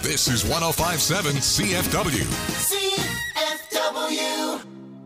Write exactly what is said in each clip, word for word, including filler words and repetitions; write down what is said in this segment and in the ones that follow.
This is one oh five point seven C F W. C F W.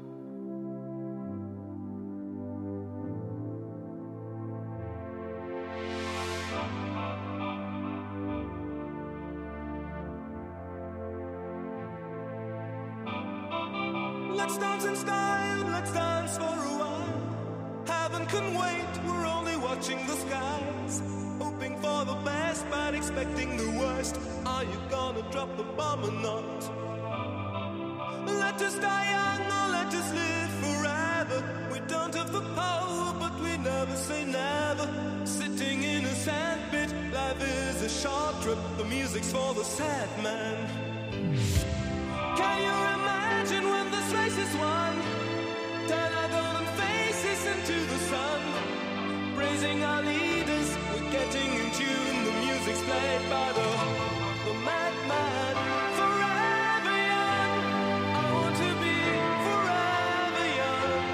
Let's dance in style, let's dance for a while. Heaven can wait, we're only watching the skies. Hoping for the best, but expecting the worst. Are you gonna drop the bomb or not? Let us die young or let us live forever. We don't have the power, but we never say never. Sitting in a sandpit, life is a short trip. The music's for the sad man. Can you imagine when this race is won? Turn our golden faces into the sun. Praising our leaders, we're getting in tune. The music's played by the, the madman. Forever young, I want to be forever young.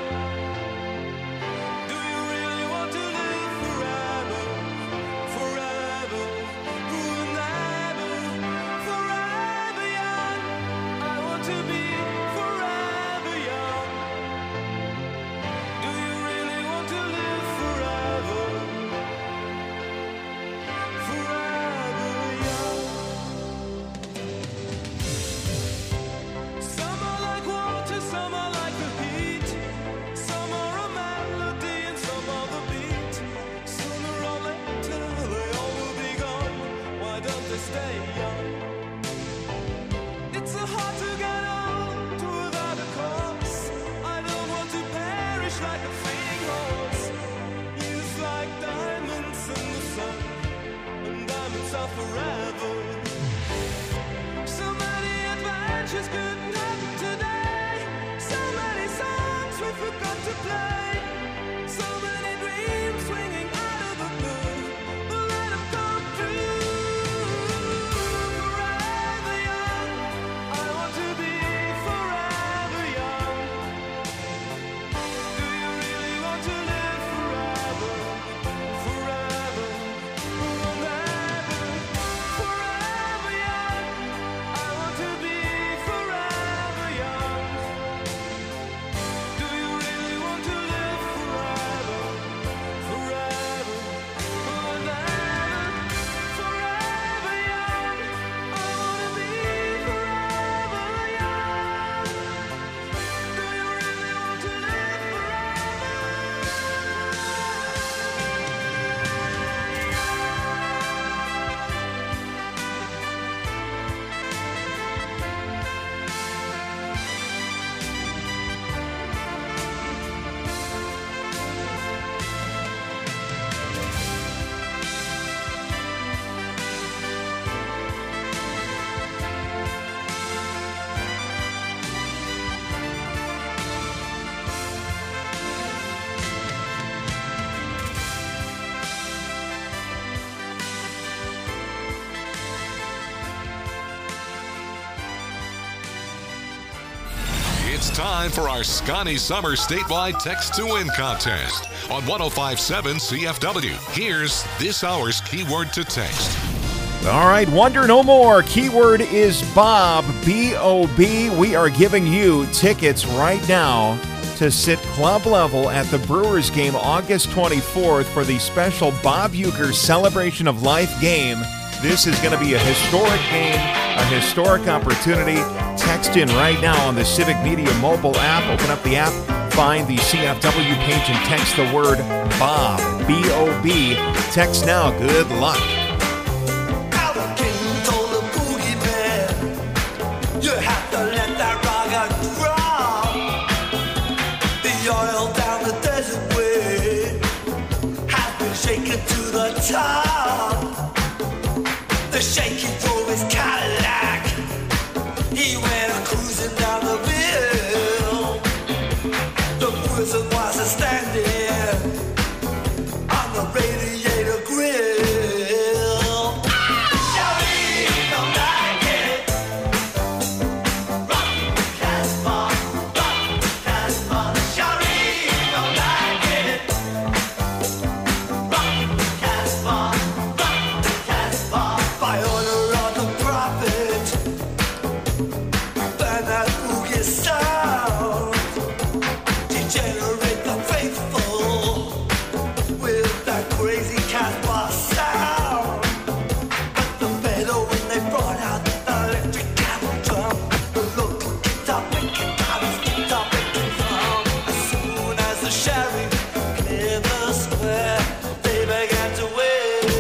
Do you really want to live forever? Forever, forever, forever young. I want to be forever young. Do you really want to live forever? Forever young. Some are like water, some are like the heat. Some are a melody and some are the beat. Sooner or later they all will be gone. Why don't they stay young? It's so hard to get old without a cause. I don't want to perish like a fleeing horse. Youth like diamonds in the sun, and diamonds are forever. So many adventures couldn't happen today. So many songs we forgot to play. So many dreams swinging out of the blue. But let them come true. Forever young, I want to be forever young. Do you really want to live forever? Forever, forever, forever young. I want to be forever young. Do you really want to live forever? Forever, forever, forever young. I want to be forever young. Do you really want to live It's time for our Scotty Summer statewide text to win contest on one oh five point seven C F W. Here's this hour's keyword to text. All right, wonder no more. Keyword is Bob, B O B. We are giving you tickets right now to sit club level at the Brewers game August twenty-fourth for the special Bob Uecker Celebration of Life game. This is going to be a historic game, a historic opportunity. Text in right now on the Civic Media mobile app. Open up the app, find the C F W page, and text the word Bob, B O B. Text now. Good luck. Albert King told the boogie man, you have to let that rock drop. The oil down the desert way has been shaken to the top. The shaky drove his Cadillac. He went cruising down the hill. The prison was a standing on the radiator grill. Shawty don't like it. Rock the Casbah, rock the Casbah. Shawty don't like it. Rock the Casbah, rock the Casbah. By order of where they began to wait.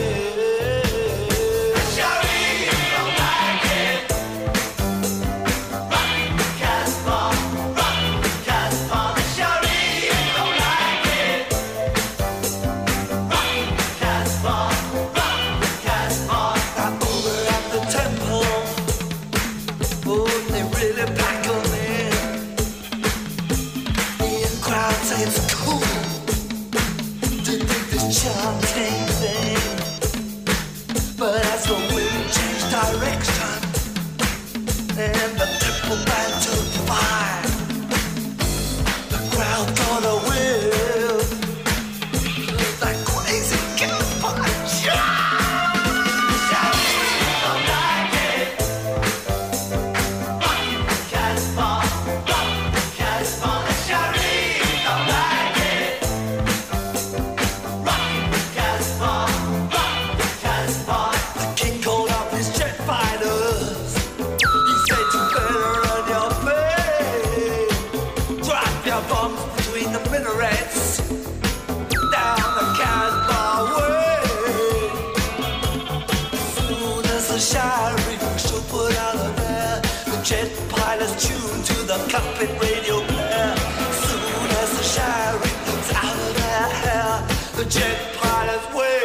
Cockpit radio player. Soon as the shine comes out of their hair, the jet pilots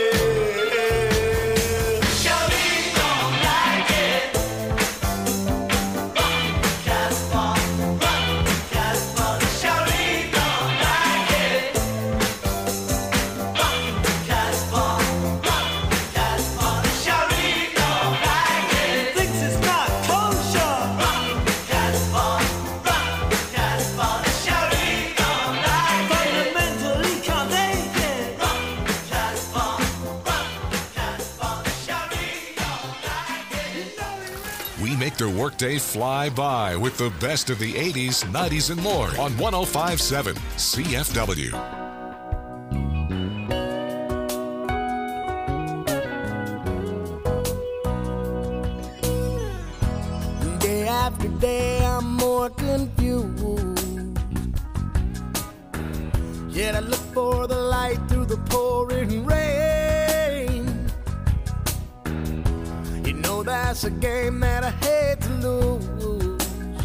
wave. Shawty don't like it. Rock Casbah, rock Casbah. Shawty don't like it. Rock Casbah, rock Casbah. Shawty don't like it. Thinks it's not kosher. Rock Casbah. Make their workday fly by with the best of the eighties, nineties, and more on one oh five point seven C F W. Day after day, I'm more confused. Yet I look for the light through the pouring rain. You know that's a game that I hate to lose,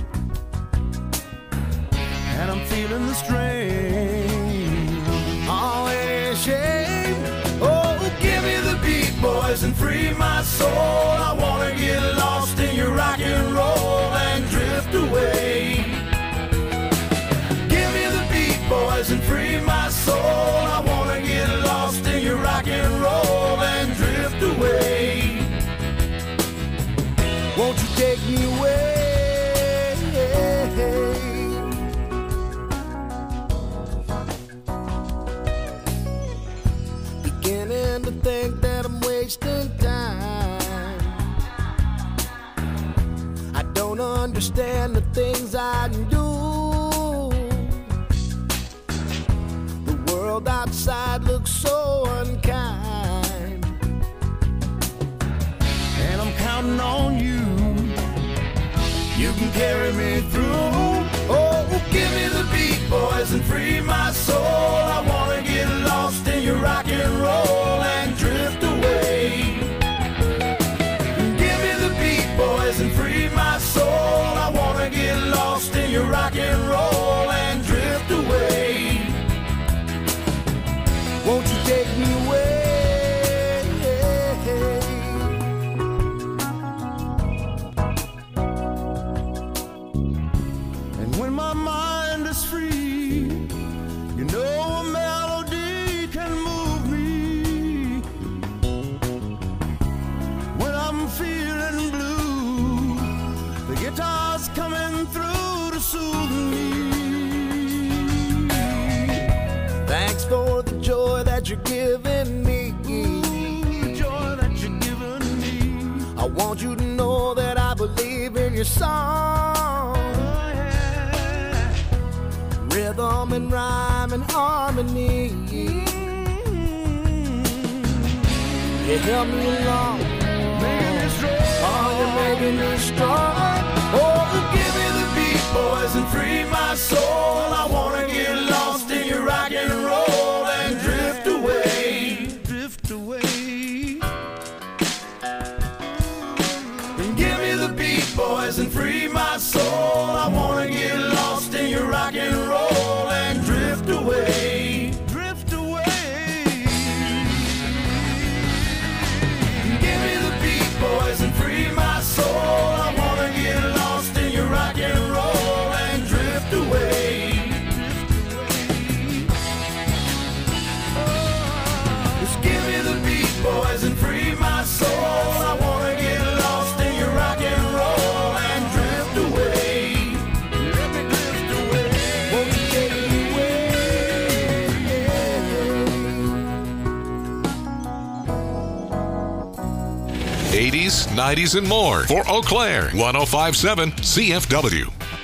and I'm feeling the strain. Oh, it is shame. Oh, give me the beat, boys, and free my soul. I wanna get lost in your rock and roll and drift away. Give me the beat, boys, and free my soul. I wanna get lost in your rock and roll and drift away. Won't you take me away? Beginning to think that I'm wasting time. I don't understand the things I do. The world outside looks so unkind, and I'm counting on you. You can carry me through. Oh, give me the beat, boys, and free my soul. I wanna get lost in your rock and roll and drift away. Give me the beat, boys, and free my soul. I wanna get lost in your rock and roll and drift away. Won't you take me away? My mind is free, you know a melody can move me. When I'm feeling blue, the guitar's coming through to soothe me. Thanks for the joy that you're giving me. The joy that you're giving me. I want you to know that I believe in your song. Rhythm and rhyme and harmony. You help me along, making me strong. Oh, you're making me strong. Oh, give me the beat, boys, and free my soul. I wanna get lost in your rock and roll and drift away. eighties, nineties, and more for Eau Claire. one oh five point seven C F W.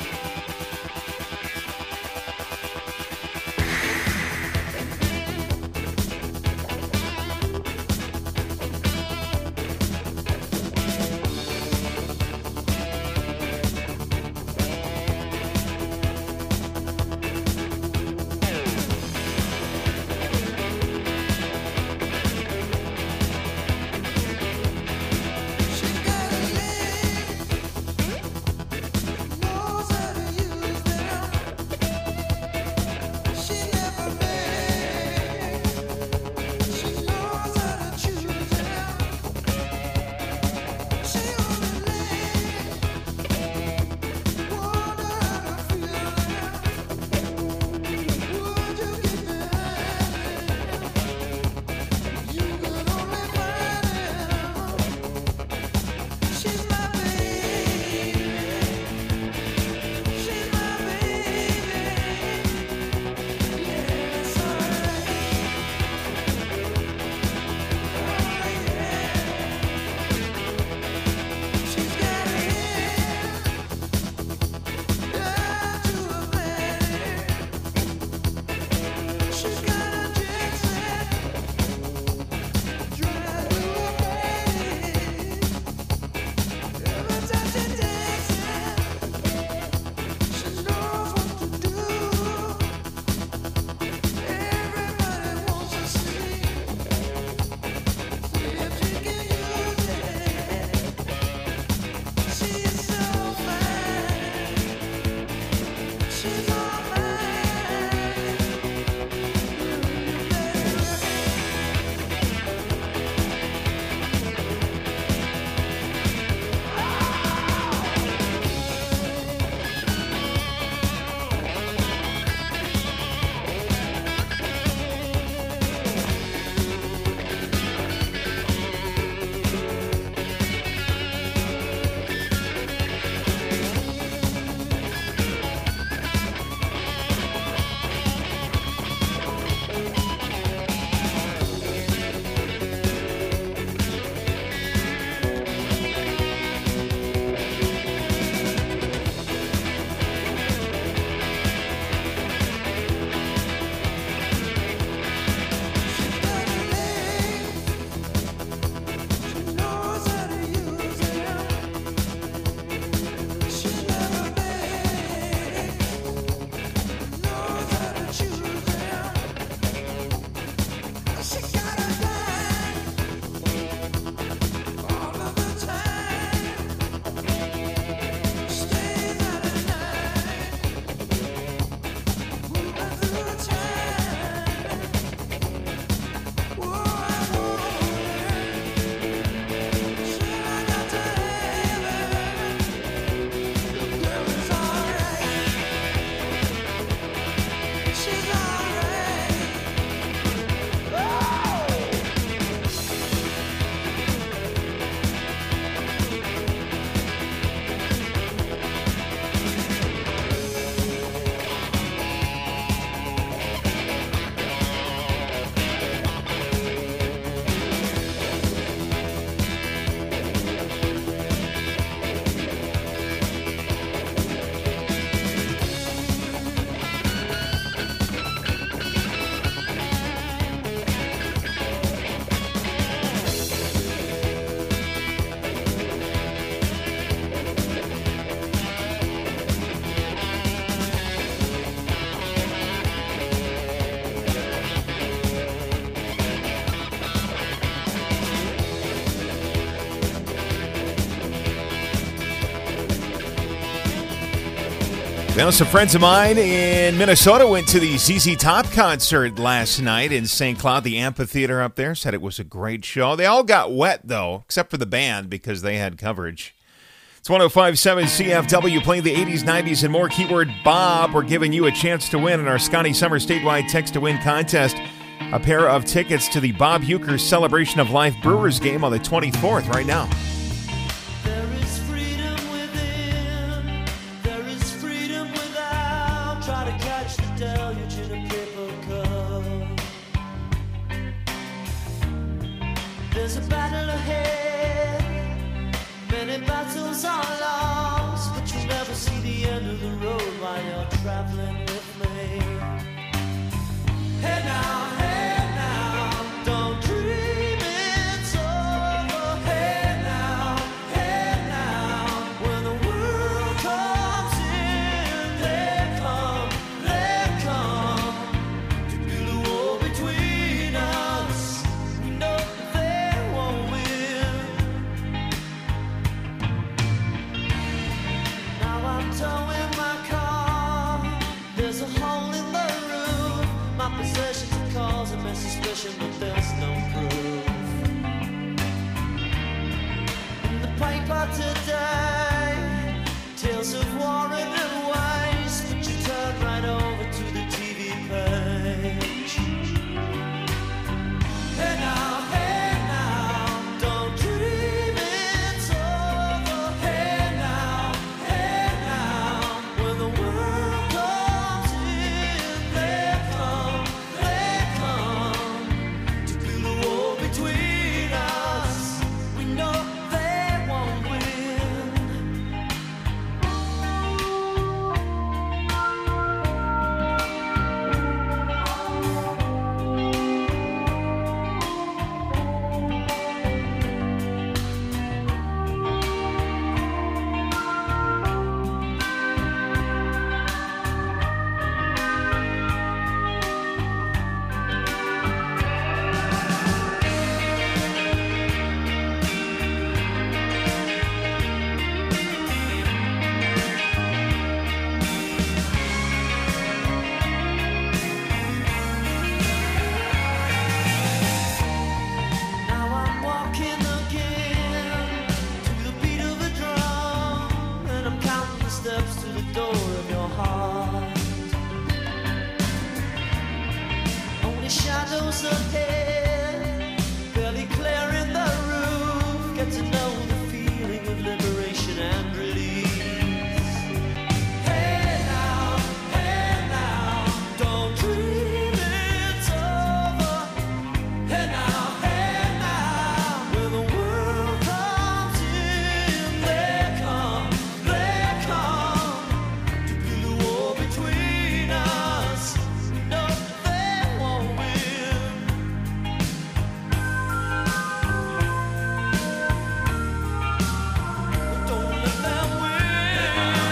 Now, some friends of mine in Minnesota went to the Z Z Top concert last night in Saint Cloud, the amphitheater up there. Said it was a great show. They all got wet, though, except for the band because they had coverage. It's one oh five point seven C F W, playing the eighties, nineties, and more. Keyword Bob. We're giving you a chance to win in our Scotty Summer statewide text-to-win contest. A pair of tickets to the Bob Uecker Celebration of Life Brewers game on the twenty-fourth right now. There is freedom within, there is freedom without. Try to catch the deluge in a paper cup. There's a battle ahead, Many battles are lost, but you never see the end of the road while you're traveling with me. Hey now, hey now, don't dream it's over. Hey now, hey now, when the world comes in, they come, they come to build a wall between us. We know they won't win. Now I'm towing my car. There's a hole in the roof. My possessions are causing me suspicion, but there's no proof. In the paper today, tales of war and waste, but you turn right over to the T V page. Hey now, hey now, don't dream it's over. Hey now, hey now, when the world comes in, they come, they come to build a wall between us. We know they won't win. Now I'm walking again to the beat of a drum, and I'm counting the steps to the door of your heart. Only shadows ahead, barely clearing the roof. Get to know the feeling of liberation and release. Hey now, hey now, don't dream it's over. Hey now, hey now, when the world comes in, they come, they come to build a wall between us. We know they won't win. Don't let them win.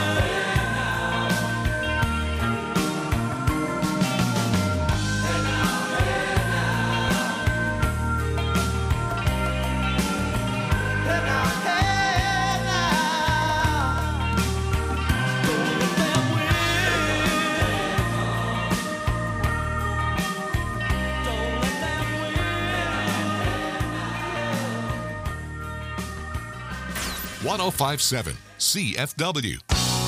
Hey now, hey now, don't let them win. Don't let them win. one oh five point seven C F W.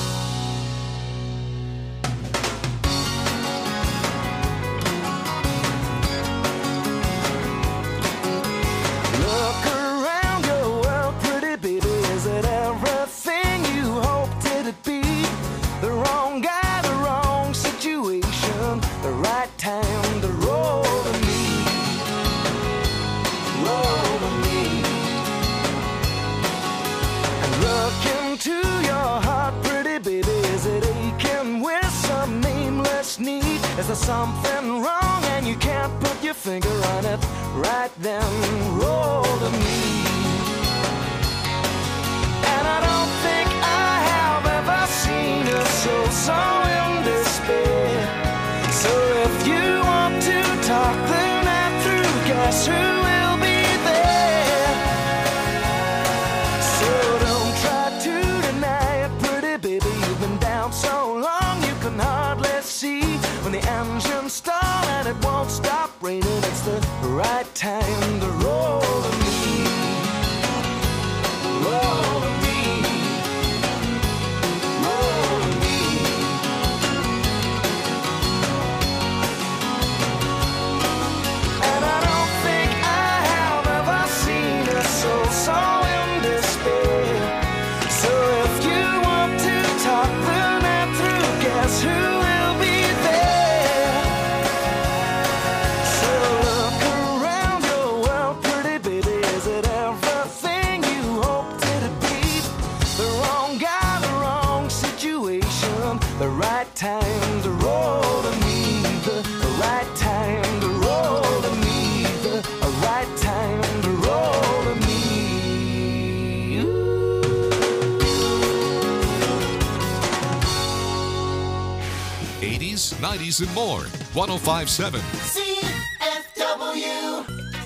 Look around your world, pretty baby. Is it everything you hoped it'd be? The wrong guy, the wrong situation, the right time to roll to me. Roll to me. And look into your heart, pretty baby. Is it aching with some nameless need? Is there something wrong and you can't put your finger on it? Right then, roll to me. And I don't think I have ever seen a soul so in despair. So if you want to talk the night through, guess who will be there? So don't try to deny it, pretty baby. You've been down so long you can hardly see. When the engine stall and it won't stop raining, it's the right time to roll to me. Roll to me. Roll to me. And I don't think I have ever seen a soul so in despair. So if you want to talk the night through, guess who will be there? So look around your world. nineties, and more. one oh five point seven C F W.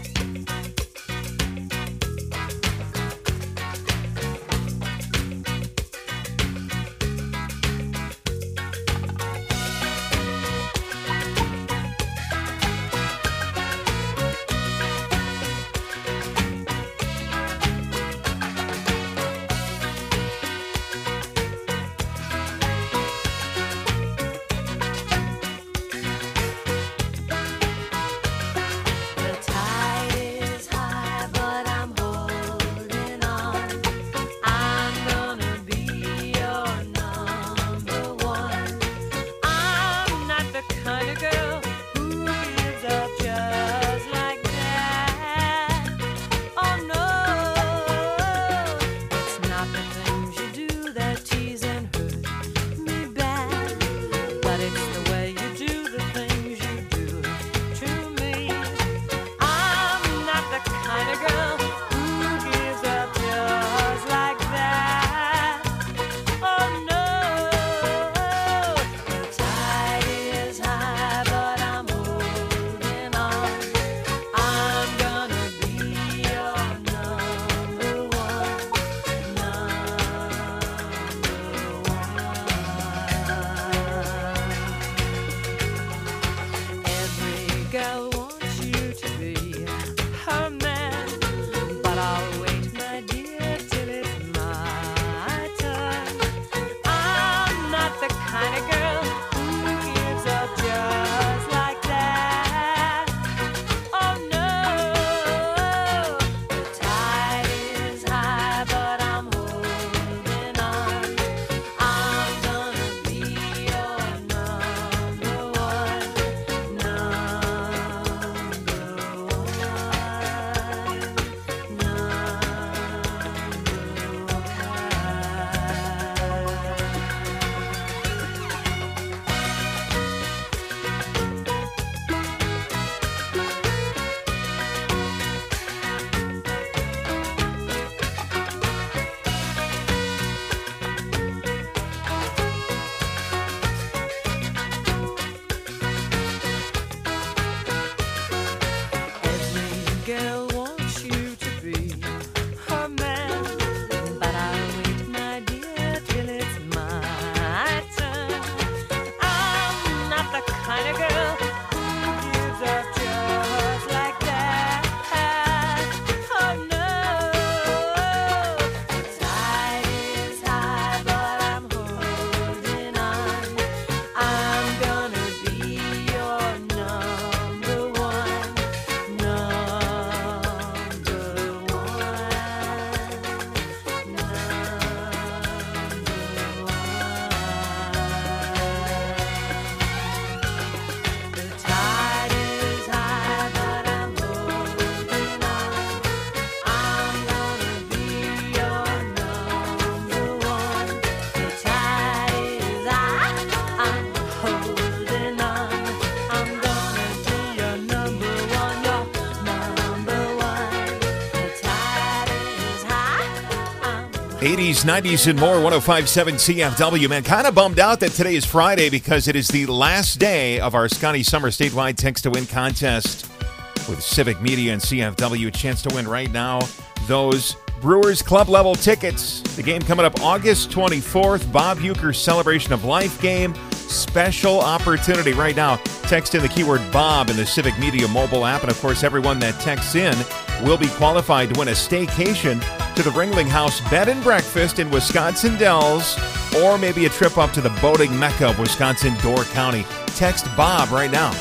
eighties, nineties, and more, one oh five point seven C F W. Man, kind of bummed out that today is Friday because it is the last day of our Scotty Summer Statewide Text to Win contest with Civic Media and C F W. A chance to win right now those Brewers Club level tickets. The game coming up August twenty-fourth, Bob Uecker Celebration of Life game. Special opportunity right now. Text in the keyword Bob in the Civic Media mobile app. And of course, everyone that texts in will be qualified to win a staycation to the Ringling House Bed and Breakfast in Wisconsin Dells, or maybe a trip up to the boating mecca of Wisconsin, Door County. Text Bob right now.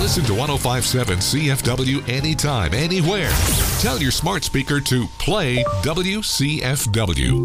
Listen to one oh five point seven C F W anytime, anywhere. Tell your smart speaker to play W C F W.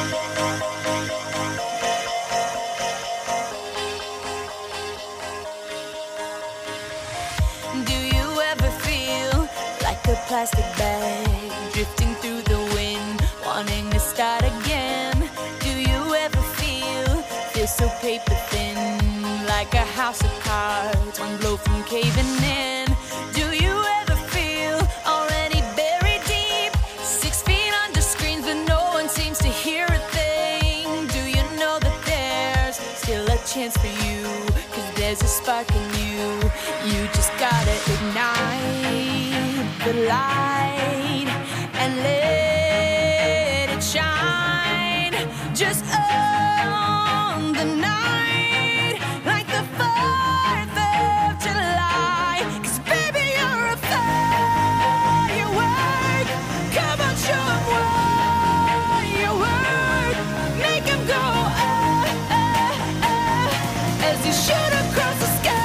Do you ever feel like a plastic bag drifting through the wind, wanting to start again? Do you ever feel, feel so paper thin, like a house of cards, one blow from caving in? Do you ever feel already buried deep, six feet under screens but no one seems to hear a thing? Do you know that there's still a chance for you, cause there's a spark in you? You just gotta ignite the light and let it shine. Just own the night like the fourth of July. Cause baby, you're a firework. Come on, show 'em what you're worth. Make 'em go ah, ah, ah, as you shoot across the sky.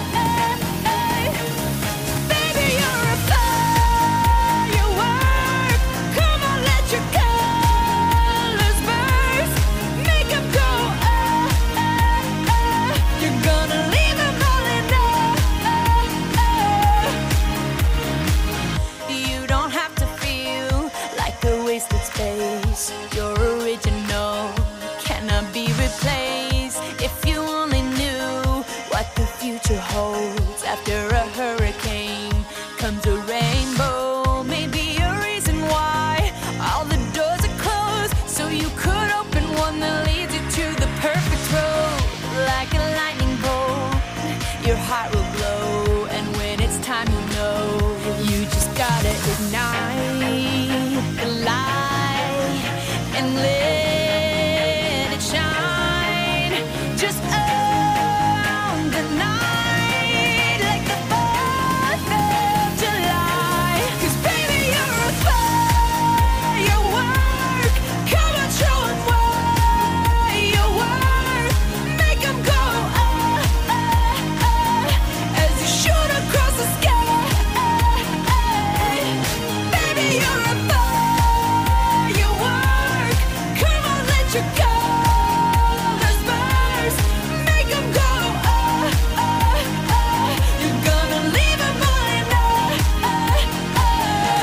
Baby, you're a firework. Come on, let your colors burst. Make 'em go ah, ah, ah. You're gonna leave 'em all in ah. You don't have to feel like a wasted space. You're original, cannot be replaced. If you only knew what the future holds. After a hurricane comes a rainbow. Maybe a reason why all the doors are closed, so you could open one that leads you to the perfect road. Like a lightning bolt, your heart will glow, and when it's time, you know you just gotta ignite the light and let it shine. Just own the night like the fourth of July. Cause baby, you're a firework. Come on, show 'em what you're worth. Make 'em go ah, ah, ah, as you shoot across the sky. Baby, you're a firework. Come on, let your colors burst. Make 'em go ah, ah, ah. You're gonna leave 'em all in ah, ah, ah.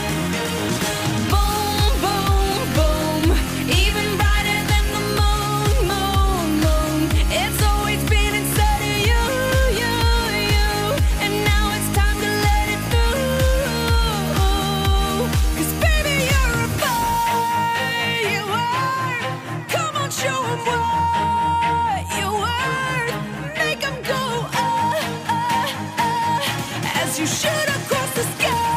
Boom, boom, boom. Even brighter than the moon, moon, moon. It's always been inside of you, you, you. And now it's time to let it through. Cause baby, you're a firework. Come on, show 'em what you're worth. Make 'em go ah, ah, ah, as you shoot across the sky.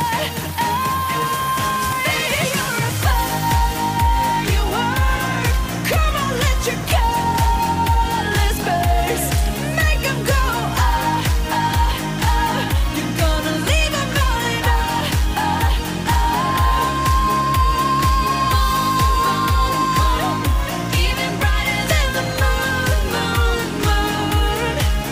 Baby, you're a firework. Come on, let your colors burst. Make 'em go ah, ah, ah. You're gonna leave 'em all in ah, ah, ah. Even brighter than the moon, moon, moon.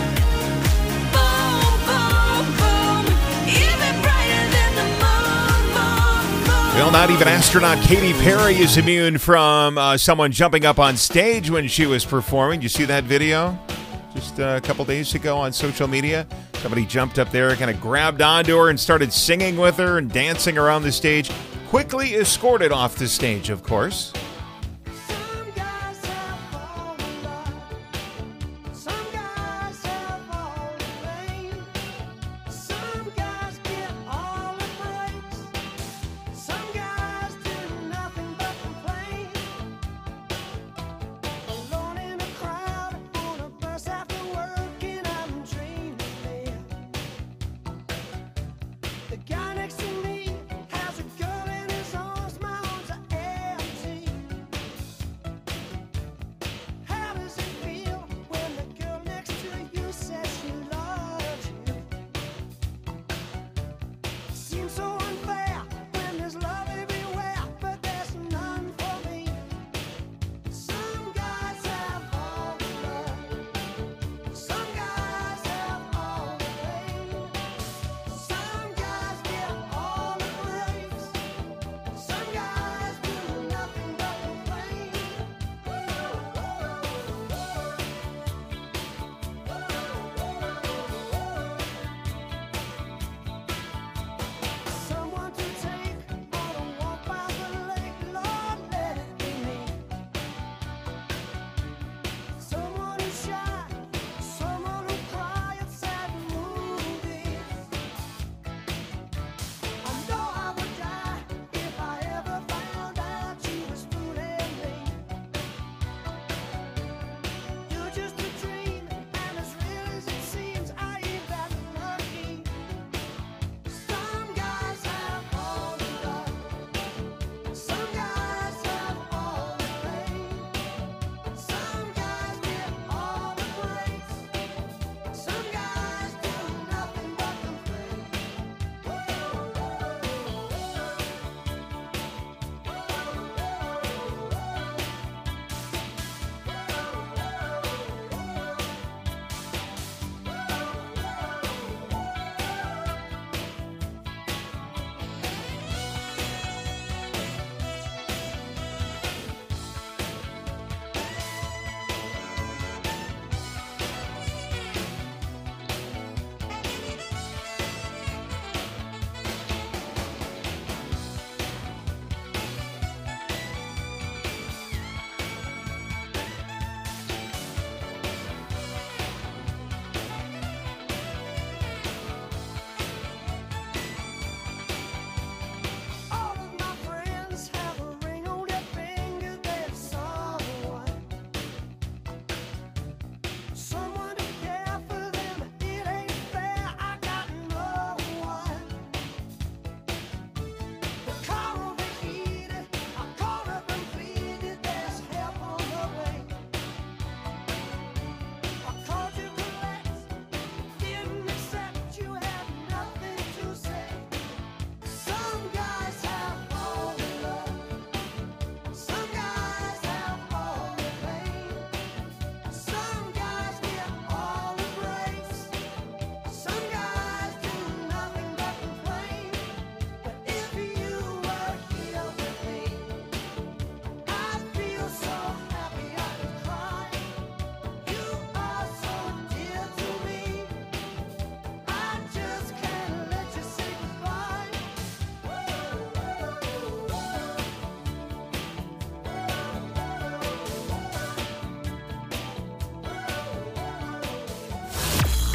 Boom, boom, boom. Even brighter than the moon, moon, moon. Well, not even astronaut Katy Perry is immune from uh, someone jumping up on stage when she was performing. Did you see that video just uh, a couple days ago on social media? Somebody jumped up there, kind of grabbed onto her and started singing with her and dancing around the stage. Quickly escorted off the stage, of course. Some guys have all the luck. Some guys have all the fame. Some guys get all the praise. Some guys do nothing but complain. Alone in a crowd, on a bus after work, and I'm dreaming. The guy next to me has a girl in his arms, my arms are empty.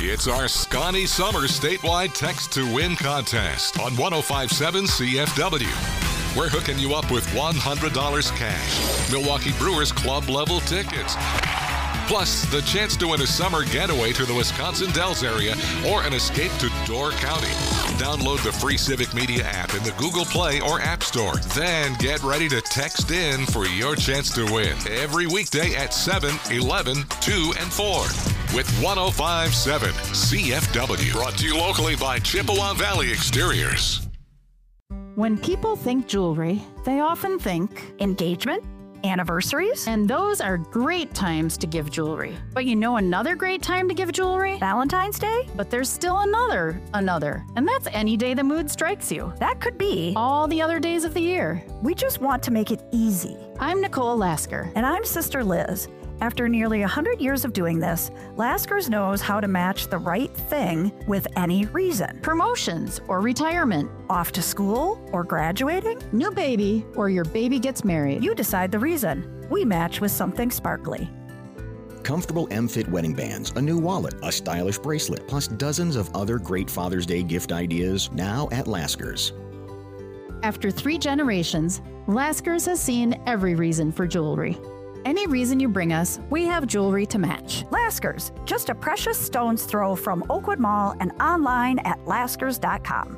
It's our Scotty Summer statewide text to win contest on one oh five point seven C F W. We're hooking you up with one hundred dollars cash, Milwaukee Brewers club level tickets, plus the chance to win a summer getaway to the Wisconsin Dells area or an escape to Door County. Download the free Civic Media app in the Google Play or App Store. Then get ready to text in for your chance to win every weekday at seven, eleven, two, and four with one oh five point seven C F W. Brought to you locally by Chippewa Valley Exteriors. When people think jewelry, they often think engagement, anniversaries, and those are great times to give jewelry. But you know another great time to give jewelry? Valentine's Day? But there's still another, another, and that's any day the mood strikes you. That could be all the other days of the year. We just want to make it easy. I'm Nicole Lasker. And I'm Sister Liz. After nearly one hundred years of doing this, Laskers knows how to match the right thing with any reason. Promotions or retirement. Off to school or graduating. New baby or your baby gets married. You decide the reason. We match with something sparkly. Comfortable M-Fit wedding bands, a new wallet, a stylish bracelet, plus dozens of other great Father's Day gift ideas now at Laskers. After three generations, Laskers has seen every reason for jewelry. Any reason you bring us, we have jewelry to match. Laskers, just a precious stone's throw from Oakwood Mall and online at laskers dot com.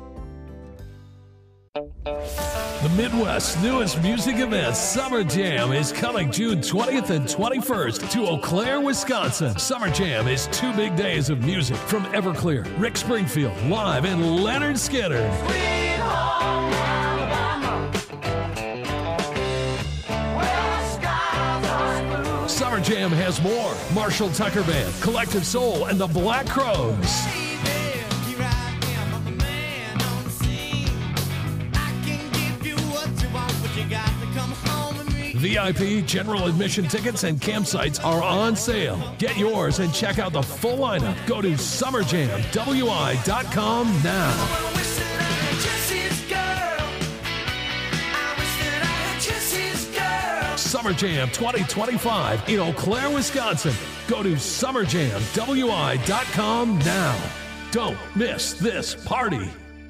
The Midwest's newest music event, Summer Jam, is coming June twentieth and twenty-first to Eau Claire, Wisconsin. Summer Jam is two big days of music from Everclear, Rick Springfield, live, and Leonard Skinner. Sweet home Alabama, where the skies are blue. Summer Jam has more. Marshall Tucker Band, Collective Soul, and the Black Crowes. V I P, general admission tickets, and campsites are on sale. Get yours and check out the full lineup. Go to summer jam w i dot com now. Summer Jam twenty twenty-five in Eau Claire, Wisconsin. Go to summer jam w i dot com now. Don't miss this party.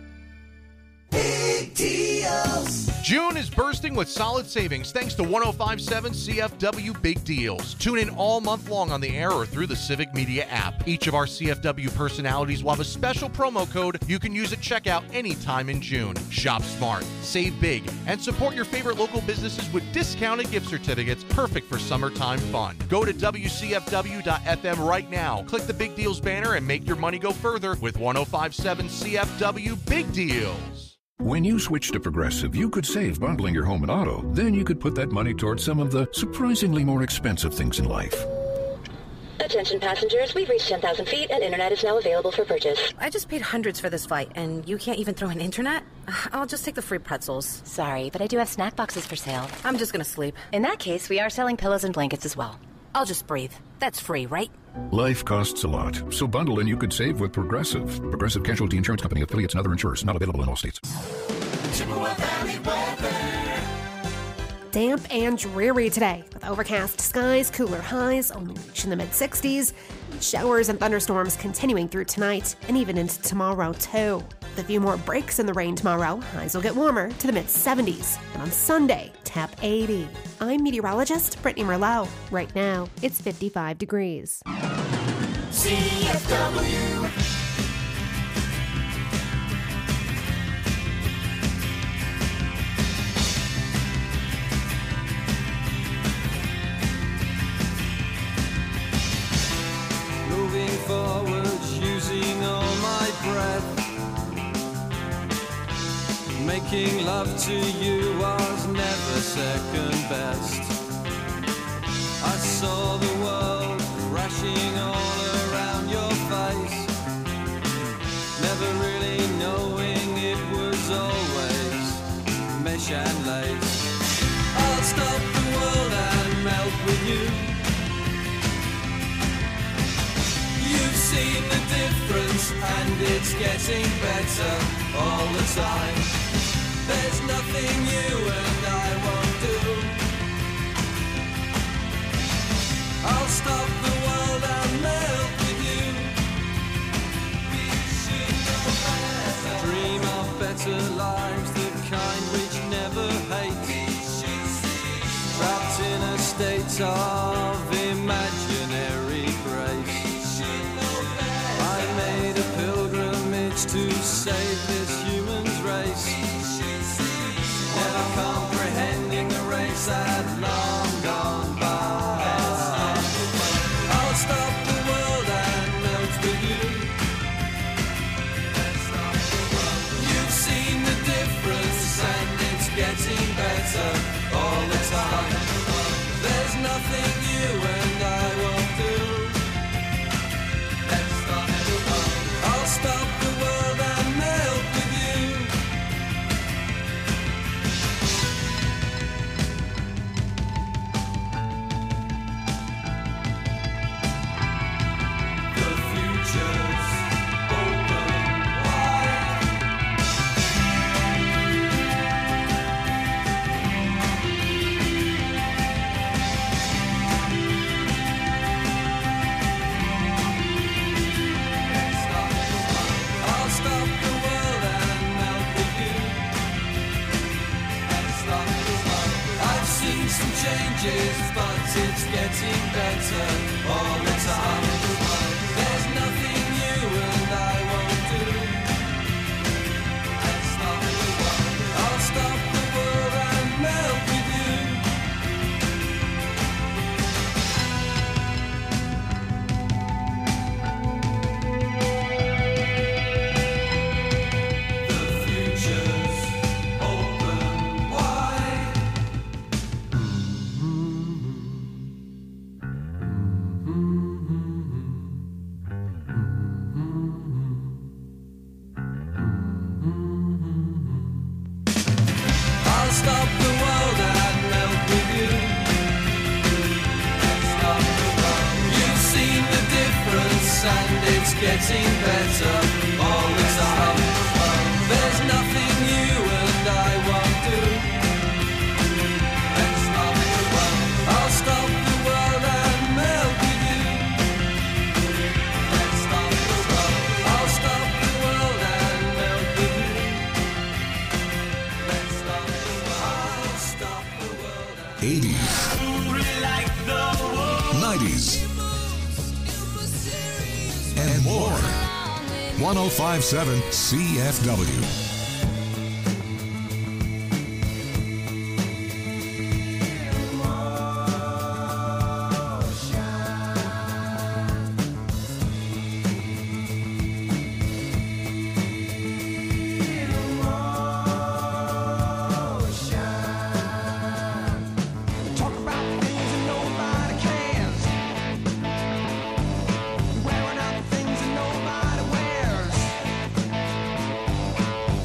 Big deals. June is bursting with solid savings thanks to one oh five point seven C F W Big Deals. Tune in all month long on the air or through the Civic Media app. Each of our C F W personalities will have a special promo code you can use at checkout anytime in June. Shop smart, save big, and support your favorite local businesses with discounted gift certificates perfect for summertime fun. Go to w c f w dot f m right now. Click the Big Deals banner and make your money go further with one oh five point seven C F W Big Deals. When you switch to Progressive, you could save bundling your home and auto. Then you could put that money towards some of the surprisingly more expensive things in life. Attention passengers, we've reached ten thousand feet and internet is now available for purchase. I just paid hundreds for this flight, and you can't even throw in internet? I'll just take the free pretzels. Sorry, but I do have snack boxes for sale. I'm just gonna sleep. In that case, we are selling pillows and blankets as well. I'll just breathe. That's free, right? Life costs a lot, so bundle and you could save with Progressive. Progressive Casualty Insurance Company, affiliates, and other insurers. Not available in all states. Chippewa Valley weather. Damp and dreary today, with overcast skies, cooler highs, only reaching the mid sixties. Showers and thunderstorms continuing through tonight and even into tomorrow, too. With a few more breaks in the rain tomorrow, highs will get warmer to the mid seventies. And on Sunday, tap eighty. I'm meteorologist Brittany Merlot. Right now, it's fifty-five degrees. C F W. Moving forwards, using all my breath. Making love to you was never second best. I saw the world crashing all around your face, never really knowing it was always mesh and lace. I'll stop the world and melt with you. You've seen the difference and it's getting better all the time. There's nothing you and I won't do. I'll stop the world and melt with you. height of imaginary grace. I made a pilgrimage to save this human's race, never comprehending the race had long gone by. I'll stop the world and melt with you. You've seen the difference and it's getting better all the time. There's nothing you and I won't do. I'll stop the world and melt with you. The future's open wide. I'll stop the world and melt with you. I've seen some changes, but it's getting better all the time. There's nothing you and I won't do. I'll stop the world and melt with you. The future's open wide. I'll stop the world and melt with you. You've seen the difference and it's getting better all the time. There's nothing you and I won't do. I'll stop the world and melt with you. I'll stop the world and melt with you. I'll stop the world and eighties, nineties, and more. one oh five point seven C F W. Talk about things that nobody cares. Wearing out things that nobody wears.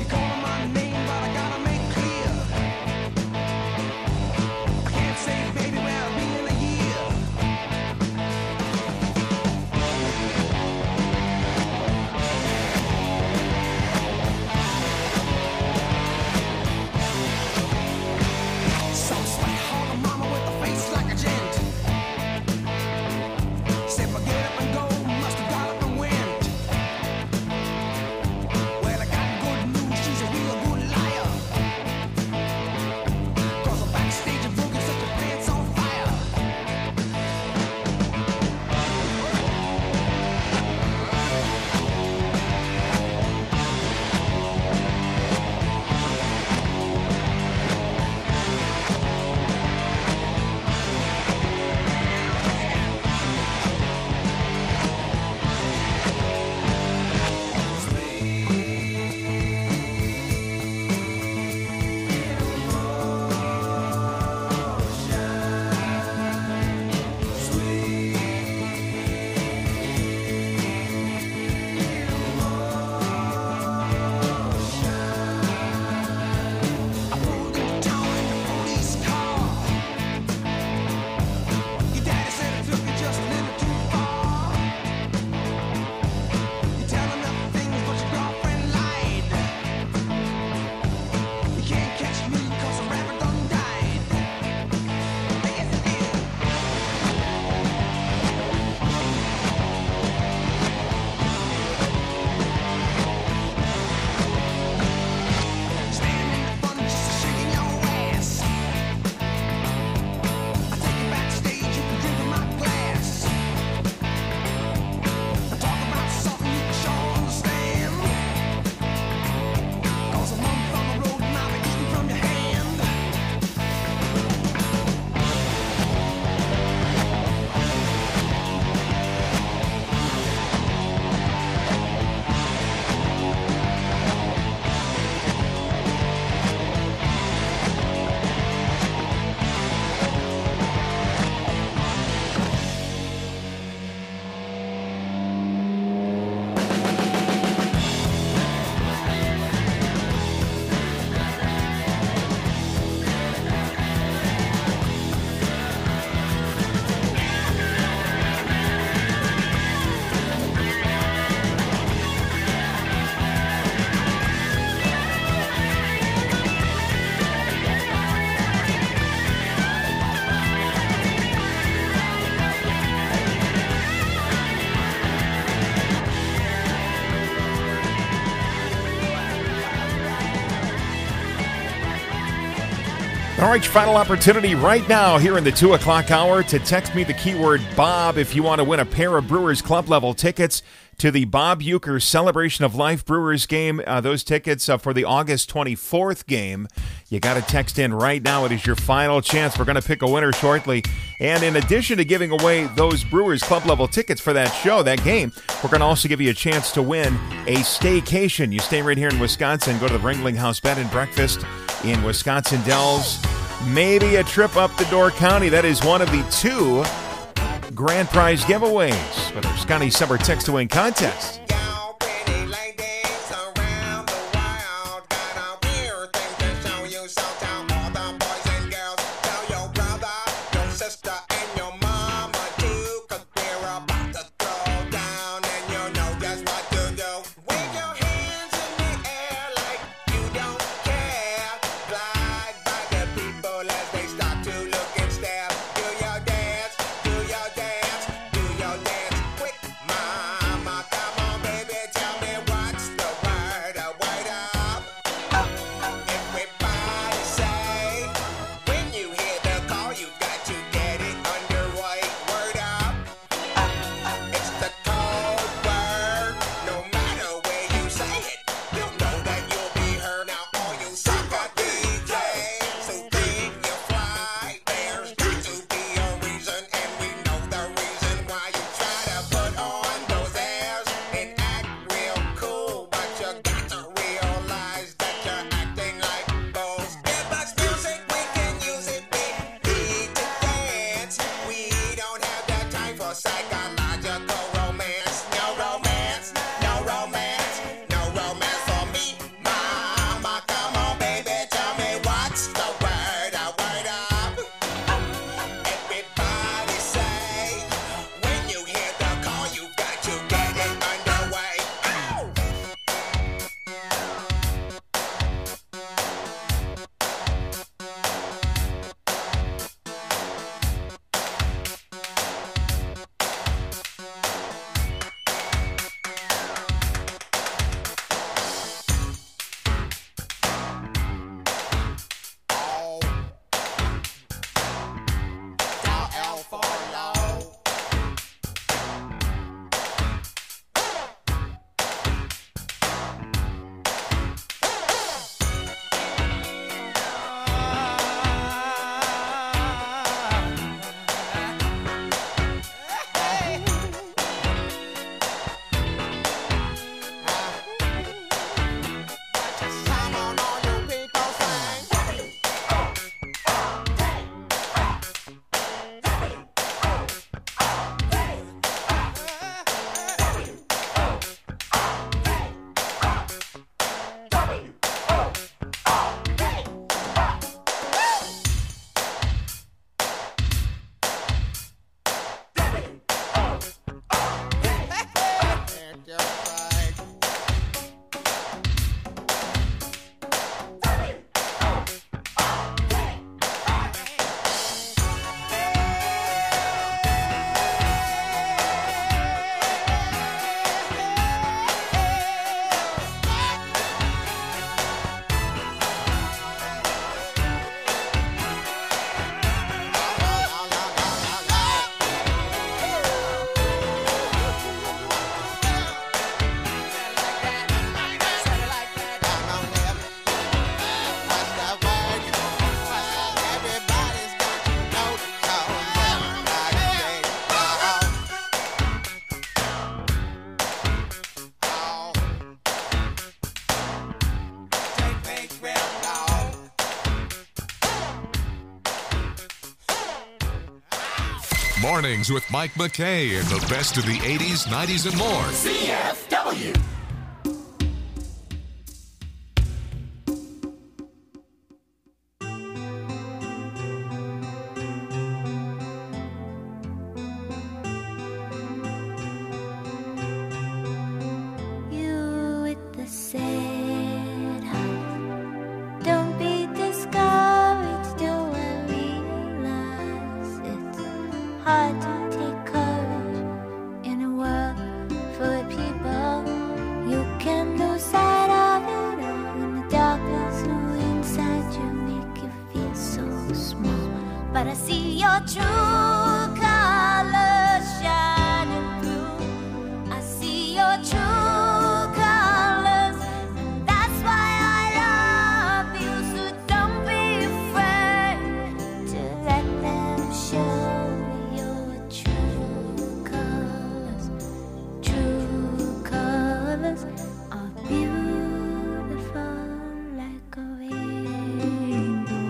All right, your final opportunity right now here in the two o'clock hour to text me the keyword Bob if you want to win a pair of Brewers Club level tickets to the Bob Uecker Celebration of Life Brewers game. Uh, those tickets uh, for the August twenty-fourth game. You got to text in right now. It is your final chance. We're going to pick a winner shortly. And in addition to giving away those Brewers Club level tickets for that show, that game, we're going to also give you a chance to win a staycation. You stay right here in Wisconsin. Go to the Ringling House Bed and Breakfast in Wisconsin Dells. Maybe a trip up to Door County. That is one of the two grand prize giveaways for the Scotty Summer Text to Win contest. Mornings with Mike McKay and the best of the eighties, nineties, and more. C F W. You with the sad heart. Don't be discouraged, do I realize it's hard to take courage in a world full of people. You can lose sight of it all when the darkness inside you make you feel so but I see your true colors shining through. I see your true colors, and that's why I love you. So don't be afraid to let them show your true colors. True colors are beautiful like a rainbow.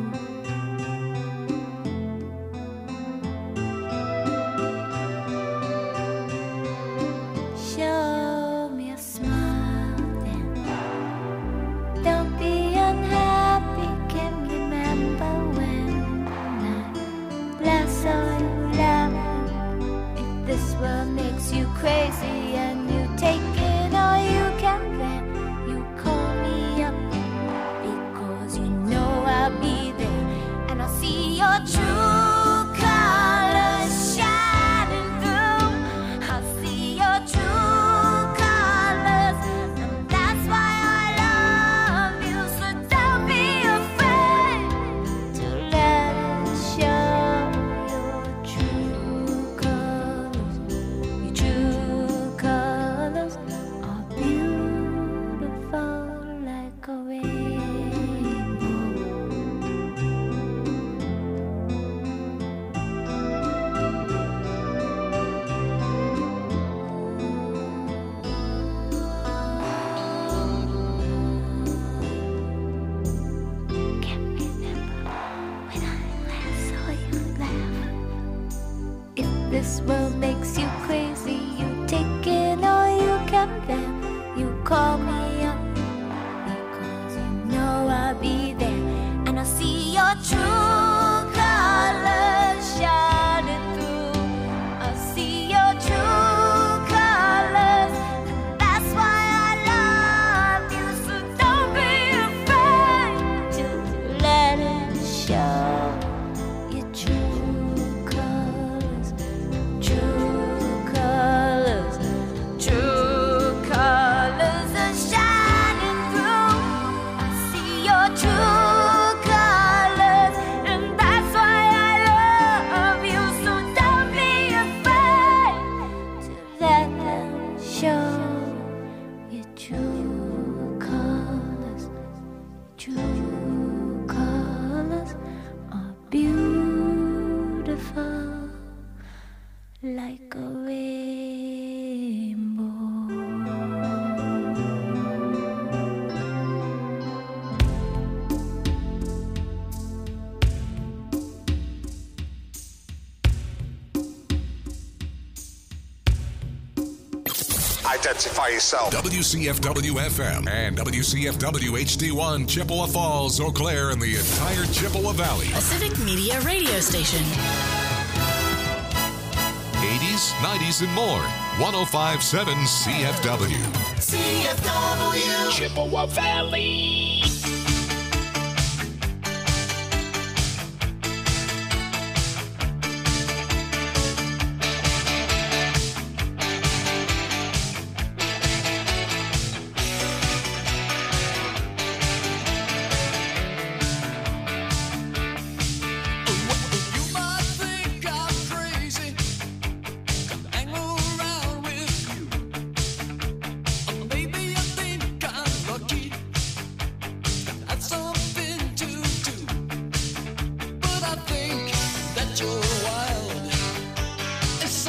Show me a smile then. Don't be unhappy. Can you remember when I last saw you laughing? If this world makes you crazy and you take it all you can, then you call me up, because you know I'll be there, and I'll see your true colors shining through. I'll see your true colors, and that's why I love you. So don't be afraid to let it show your true colors. Your true colors are beautiful like a rainbow. Can't remember when I last saw you laugh. If this world makes you crazy, you take it all you can, then you call me up, because you know I'll be there, and I'll see your true colors shining through. I'll see your true colors, and that's why I love you. So don't be afraid to let it show your true colors. True colors, true colors are shining through. I see your true colors, and that's why I love you. So don't be afraid to let them show your true colors. True colors are beautiful like a rainbow. Identify yourself. W C F W F M and W C F W H D one, Chippewa Falls, Eau Claire, and the entire Chippewa Valley. A Civic Media radio station. eighties, nineties, and more. one oh five point seven C F W. C F W Chippewa Valley. Something to do, but I think